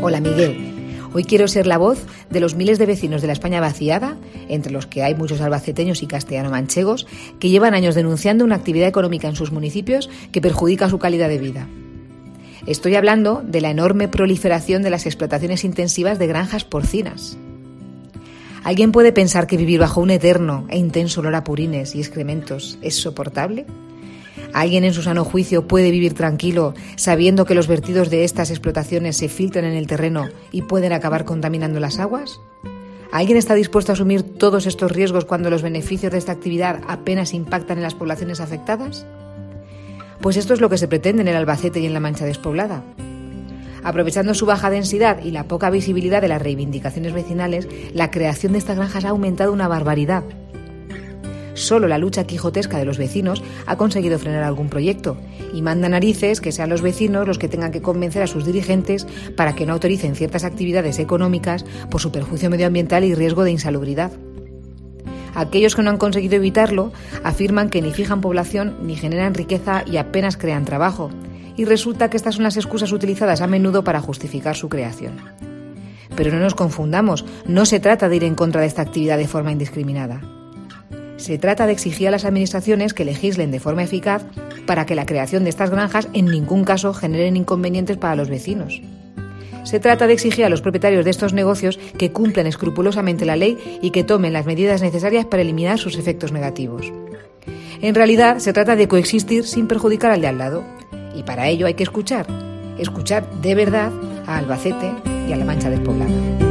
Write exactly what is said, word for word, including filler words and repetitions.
Hola Miguel, hoy quiero ser la voz de los miles de vecinos de la España vaciada, entre los que hay muchos albaceteños y castellano-manchegos, que llevan años denunciando una actividad económica en sus municipios que perjudica su calidad de vida. Estoy hablando de la enorme proliferación de las explotaciones intensivas de granjas porcinas. ¿Alguien puede pensar que vivir bajo un eterno e intenso olor a purines y excrementos es soportable? ¿Alguien en su sano juicio puede vivir tranquilo sabiendo que los vertidos de estas explotaciones se filtran en el terreno y pueden acabar contaminando las aguas? ¿Alguien está dispuesto a asumir todos estos riesgos cuando los beneficios de esta actividad apenas impactan en las poblaciones afectadas? Pues esto es lo que se pretende en el Albacete y en la Mancha despoblada. Aprovechando su baja densidad y la poca visibilidad de las reivindicaciones vecinales, la creación de estas granjas ha aumentado una barbaridad. Solo la lucha quijotesca de los vecinos ha conseguido frenar algún proyecto y manda narices que sean los vecinos los que tengan que convencer a sus dirigentes para que no autoricen ciertas actividades económicas por su perjuicio medioambiental y riesgo de insalubridad. Aquellos que no han conseguido evitarlo afirman que ni fijan población ni generan riqueza y apenas crean trabajo, y resulta que estas son las excusas utilizadas a menudo para justificar su creación. Pero no nos confundamos, no se trata de ir en contra de esta actividad de forma indiscriminada. Se trata de exigir a las administraciones que legislen de forma eficaz para que la creación de estas granjas en ningún caso generen inconvenientes para los vecinos. Se trata de exigir a los propietarios de estos negocios que cumplan escrupulosamente la ley y que tomen las medidas necesarias para eliminar sus efectos negativos. En realidad, se trata de coexistir sin perjudicar al de al lado. Y para ello hay que escuchar, escuchar de verdad a Albacete y a la Mancha despoblada.